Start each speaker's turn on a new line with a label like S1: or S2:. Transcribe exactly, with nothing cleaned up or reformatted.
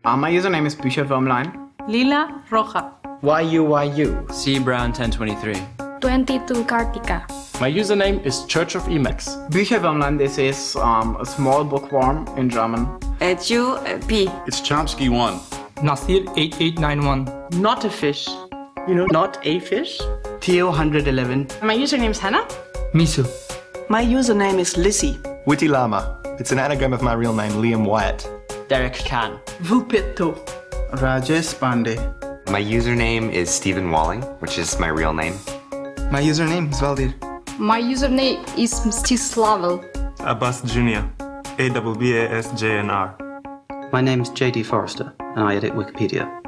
S1: Uh, my username is Bücher Wormlein.
S2: Lila Roja.
S3: Y U Y U.
S4: C Brown ten twenty-three.
S5: twenty-two Kartika.
S6: My username is Church of Emacs.
S1: Bücher Wormlein, this is um, a small bookworm in German.
S7: Edu P.
S8: It's Chomsky one.
S9: Nasir eight eight nine one.
S10: Not a fish. You know, not a fish.
S11: Theo one eleven.
S2: My username is Hannah.
S9: Misu.
S10: My username is Lissy.
S12: Witty Lama. It's an anagram of my real name, Liam Wyatt.
S3: Derek Khan.
S10: Vupito.
S13: Rajesh Pandey.
S14: My username is Stephen Walling, which is my real name.
S15: My username is Valdir.
S5: My username is Mstislavel.
S16: Abbas Junior A W B A S J N R.
S17: My name is J D Forrester, and I edit Wikipedia.